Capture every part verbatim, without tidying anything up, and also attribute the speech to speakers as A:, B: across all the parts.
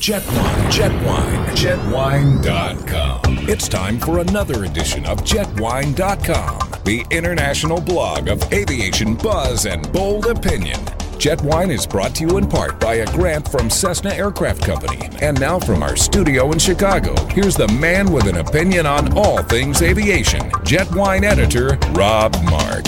A: Jetwine, Jetwine, Jetwine dot com. It's time for another edition of Jetwine dot com, the international blog of aviation buzz and bold opinion. Jetwine is brought to you in part by a grant from Cessna Aircraft Company. And now from our studio in Chicago, here's the man with an opinion on all things aviation, Jetwine editor Rob Mark.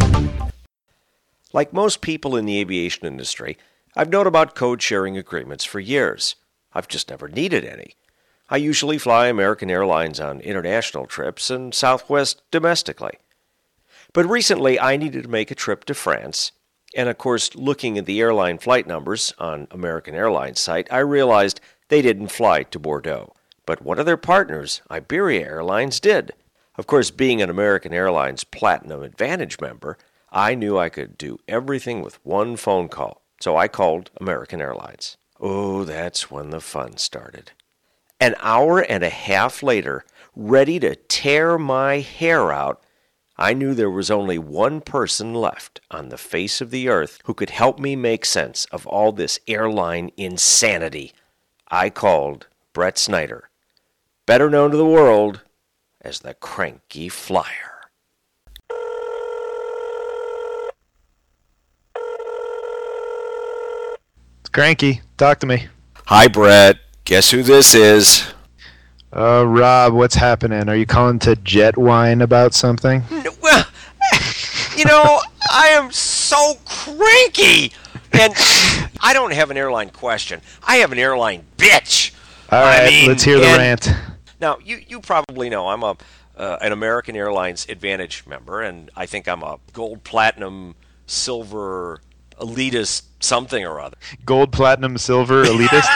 B: Like most people in the aviation industry, I've known about code sharing agreements for years. I've just never needed any. I usually fly American Airlines on international trips and Southwest domestically. But recently I needed to make a trip to France, and of course looking at the airline flight numbers on American Airlines site, I realized they didn't fly to Bordeaux. But one of their partners, Iberia Airlines, did. Of course, being an American Airlines Platinum Advantage member, I knew I could do everything with one phone call. So I called American Airlines. Oh, that's when the fun started. An hour and a half later, ready to tear my hair out, I knew there was only one person left on the face of the earth who could help me make sense of all this airline insanity. I called Brett Snyder, better known to the world as the Cranky Flyer.
C: Cranky, talk to me.
B: Hi, Brett. Guess who this is?
C: Uh, Rob, what's happening? Are you calling to Jetwine about something?
B: No, well, you know, I am so cranky. And I don't have an airline question. I have an airline bitch.
C: All right,
B: I mean,
C: let's hear the
B: and,
C: rant.
B: Now, you, you probably know I'm a uh, an American Airlines Advantage member, and I think I'm a gold, platinum, silver, elitist something or other.
C: Gold, platinum, silver, elitist?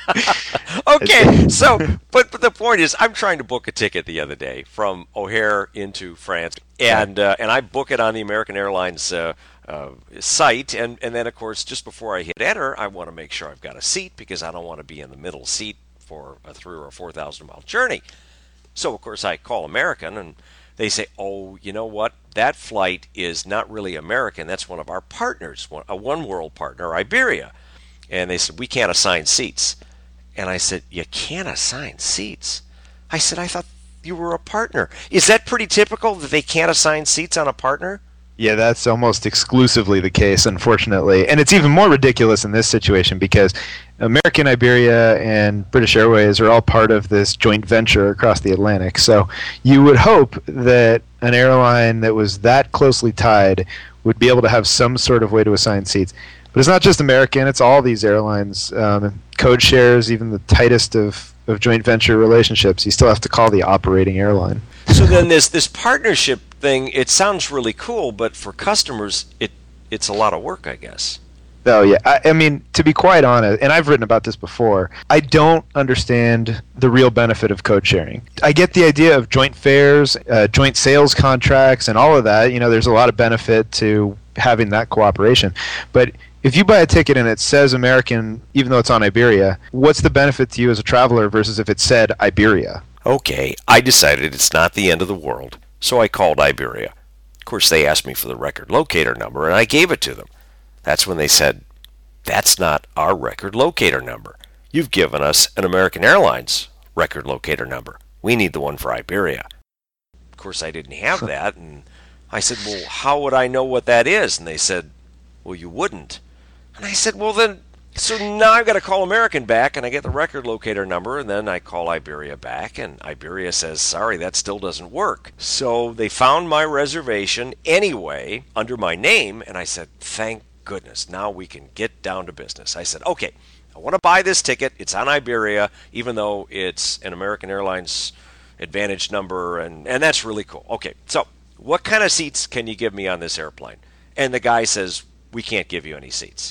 B: Okay, so, but, but the point is, I'm trying to book a ticket the other day from O'Hare into France, and uh, and I book it on the American Airlines uh, uh, site, and, and then, of course, just before I hit enter, I want to make sure I've got a seat, because I don't want to be in the middle seat for a three or a four thousand mile journey. So, of course, I call American, and they say, oh, you know what? That flight is not really American. That's one of our partners, a One World partner, Iberia. And they said, we can't assign seats. And I said, you can't assign seats? I said, I thought you were a partner. Is that pretty typical that they can't assign seats on a partner?
C: Yeah, that's almost exclusively the case, unfortunately. And it's even more ridiculous in this situation because American, Iberia, and British Airways are all part of this joint venture across the Atlantic. So you would hope that an airline that was that closely tied would be able to have some sort of way to assign seats. But it's not just American, it's all these airlines. Um, code shares, even the tightest of, of joint venture relationships, you still have to call the operating airline.
B: So then this this partnership thing, it sounds really cool, but for customers, it it's a lot of work, I guess.
C: Oh, yeah. I, I mean, to be quite honest, and I've written about this before, I don't understand the real benefit of code sharing. I get the idea of joint fares, uh, joint sales contracts, and all of that. You know, there's a lot of benefit to having that cooperation. But if you buy a ticket and it says American, even though it's on Iberia, what's the benefit to you as a traveler versus if it said Iberia?
B: Okay, I decided it's not the end of the world, so I called Iberia. Of course, they asked me for the record locator number, and I gave it to them. That's when they said, that's not our record locator number. You've given us an American Airlines record locator number. We need the one for Iberia. Of course, I didn't have that, and I said, well, how would I know what that is? And they said, well, you wouldn't. And I said, well, then, so now I've got to call American back, and I get the record locator number, and then I call Iberia back, and Iberia says, sorry, that still doesn't work. So they found my reservation anyway under my name, and I said, thank goodness, now we can get down to business. I said, okay, I want to buy this ticket. It's on Iberia, even though it's an American Airlines Advantage number, and, and that's really cool. Okay, so what kind of seats can you give me on this airplane? And the guy says, we can't give you any seats.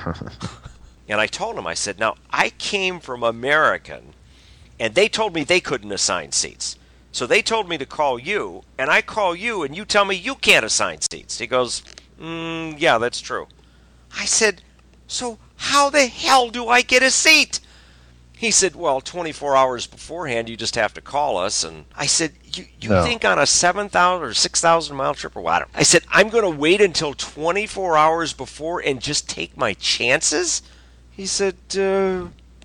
B: And I told him, I said, now, I came from American, and they told me they couldn't assign seats. So they told me to call you, and I call you, and you tell me you can't assign seats. He goes, mm, yeah, that's true. I said, so how the hell do I get a seat? He said, well, twenty-four hours beforehand, you just have to call us. And I said, you, you no. think on a seven thousand or six thousand mile trip or what? I said, I'm going to wait until twenty-four hours before and just take my chances? He said, uh,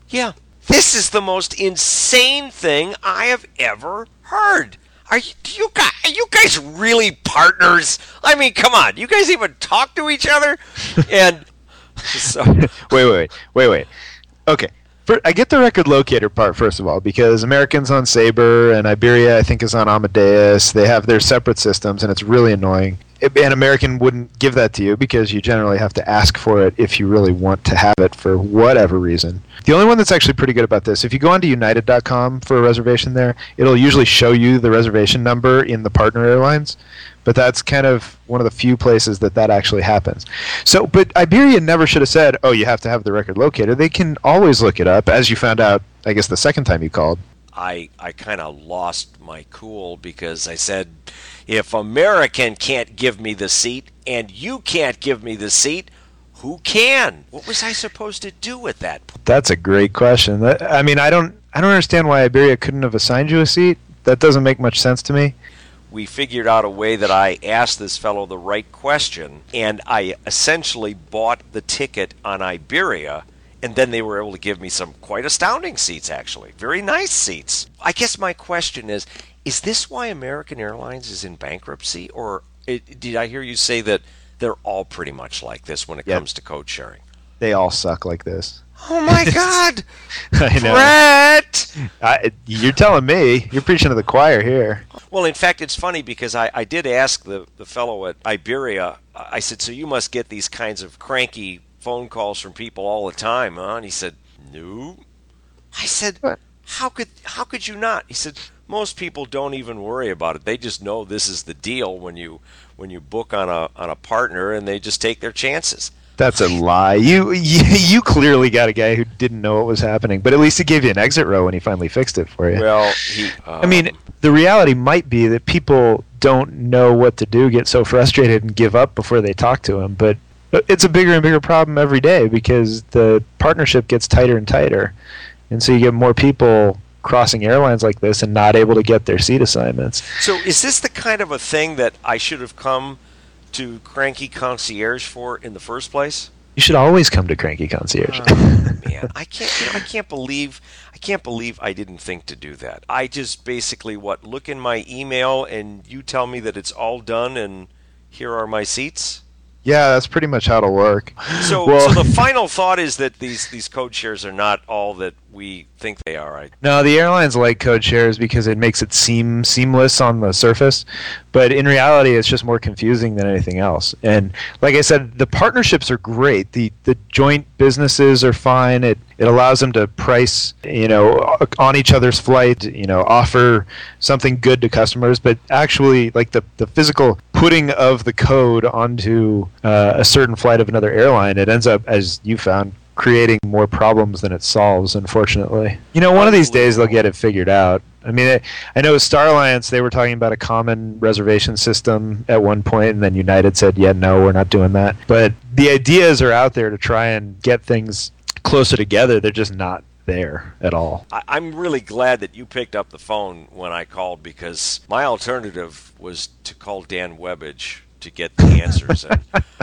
B: Yeah, this is the most insane thing I have ever heard. Are you, do you guys, are you guys really partners? I mean, come on. You guys even talk to each other? And so...
C: wait, wait, wait, wait. Okay. For, I get the record locator part, first of all, because American's on Sabre and Iberia, I think, is on Amadeus. They have their separate systems, and it's really annoying. And American wouldn't give that to you because you generally have to ask for it if you really want to have it for whatever reason. The only one that's actually pretty good about this, if you go onto United dot com for a reservation there, it'll usually show you the reservation number in the partner airlines. But that's kind of one of the few places that that actually happens. So, but Iberia never should have said, oh, you have to have the record locator. They can always look it up, as you found out, I guess, the second time you called.
B: I, I kind of lost my cool because I said, if American can't give me the seat and you can't give me the seat, who can? What was I supposed to do at that point?
C: That's a great question. That, I mean, I don't I don't understand why Iberia couldn't have assigned you a seat. That doesn't make much sense to me.
B: We figured out a way that I asked this fellow the right question, and I essentially bought the ticket on Iberia, and then they were able to give me some quite astounding seats, actually. Very nice seats. I guess my question is, is this why American Airlines is in bankruptcy? Or it, did I hear you say that they're all pretty much like this when it
C: Yep.
B: comes to code sharing?
C: They all suck like this.
B: Oh, my God!
C: I know.
B: Brett!
C: I, you're telling me. You're preaching to the choir here.
B: Well, in fact, it's funny because I, I did ask the, the fellow at Iberia, I said, so you must get these kinds of cranky phone calls from people all the time, huh? And he said, no. I said,
C: What?
B: how could how could you not? He said, most people don't even worry about it. They just know this is the deal when you when you book on a on a partner, and they just take their chances.
C: That's a lie. You, you you clearly got a guy who didn't know what was happening, but at least he gave you an exit row when he finally fixed it for you.
B: Well, he. Um,
C: I mean, the reality might be that people don't know what to do, get so frustrated, and give up before they talk to him. But it's a bigger and bigger problem every day because the partnership gets tighter and tighter, and so you get more people crossing airlines like this and not able to get their seat assignments.
B: So, is this the kind of a thing that I should have come to Cranky Concierge for in the first place?
C: You should always come to Cranky Concierge.
B: Oh, man, I can't. You know, I can't believe. I can't believe I didn't think to do that. I just basically what look in my email and you tell me that it's all done and here are my seats.
C: Yeah, that's pretty much how it'll work.
B: So,
C: Well-
B: so the final thought is that these these code shares are not all that we think they are. Right?
C: No, the airlines like code shares because it makes it seem seamless on the surface, but in reality, it's just more confusing than anything else. And like I said, the partnerships are great. the The joint businesses are fine. It it allows them to price, you know, on each other's flight. You know, offer something good to customers. But actually, like the the physical putting of the code onto uh, a certain flight of another airline, it ends up, as you found, creating more problems than it solves, unfortunately. You know, one of these days they'll get it figured out. I mean, I, I know with Star Alliance, they were talking about a common reservation system at one point, and then United said, yeah, no, we're not doing that. But the ideas are out there to try and get things closer together. They're just not there at all.
B: I, I'm really glad that you picked up the phone when I called because my alternative was to call Dan Webbage to get the answers. And,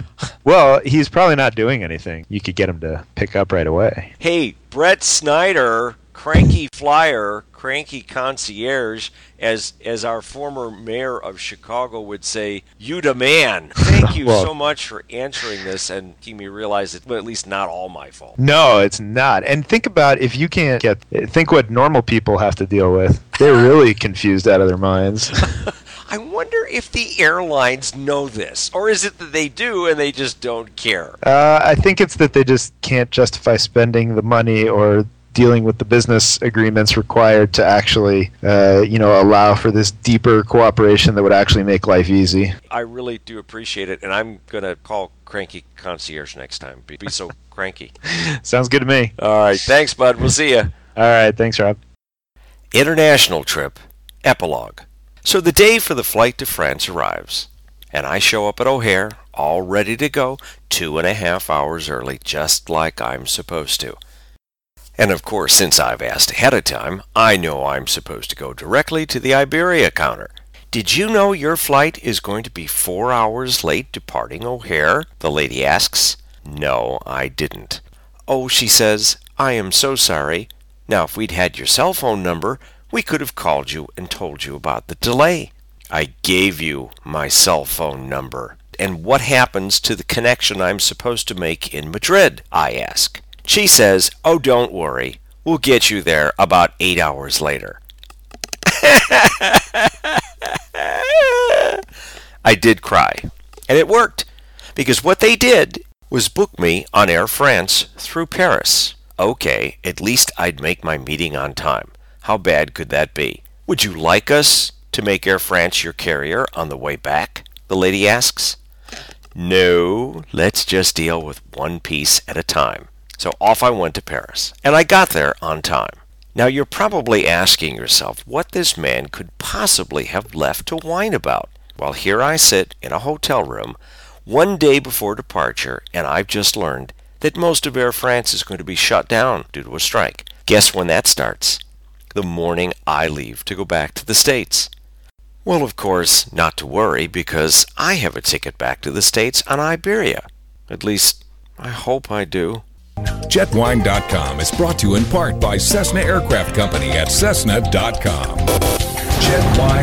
C: Well, he's probably not doing anything. You could get him to pick up right away.
B: hey, Brett Snyder, cranky flyer, cranky concierge, as as our former mayor of Chicago would say, you the man. Thank you
C: Well-
B: so much for answering this and making me realize it's well, at least not all my fault.
C: No, it's not. And think about if you can't get, think what normal people have to deal with. They're really confused out of their minds.
B: I wonder if the airlines know this, or is it that they do and they just don't care?
C: Uh, I think it's that they just can't justify spending the money or dealing with the business agreements required to actually, uh, you know, allow for this deeper cooperation that would actually make life easy.
B: I really do appreciate it, and I'm going to call Cranky Concierge next time. Be, be so cranky.
C: Sounds good to me.
B: All right. Thanks, bud. We'll see you.
C: All right. Thanks, Rob.
B: International trip. Epilogue. So the day for the flight to France arrives, and I show up at O'Hare, all ready to go, two and a half hours early, just like I'm supposed to. And of course, since I've asked ahead of time, I know I'm supposed to go directly to the Iberia counter. Did you know your flight is going to be four hours late departing O'Hare? The lady asks. No, I didn't. Oh, she says, I am so sorry. Now, if we'd had your cell phone number, we could have called you and told you about the delay. I gave you my cell phone number. And what happens to the connection I'm supposed to make in Madrid? I ask. She says, oh, don't worry. We'll get you there about eight hours later. I did cry. And it worked. Because what they did was book me on Air France through Paris. Okay, at least I'd make my meeting on time. How bad could that be? Would you like us to make Air France your carrier on the way back? The lady asks. No, let's just deal with one piece at a time. So off I went to Paris, and I got there on time. Now you're probably asking yourself what this man could possibly have left to whine about. Well, here I sit in a hotel room one day before departure, and I've just learned that most of Air France is going to be shut down due to a strike. Guess when that starts? The morning I leave to go back to the States. Well, of course, not to worry, because I have a ticket back to the States on Iberia. At least, I hope I do.
A: Jet Wine dot com is brought to you in part by Cessna Aircraft Company at Cessna dot com. Jet Wine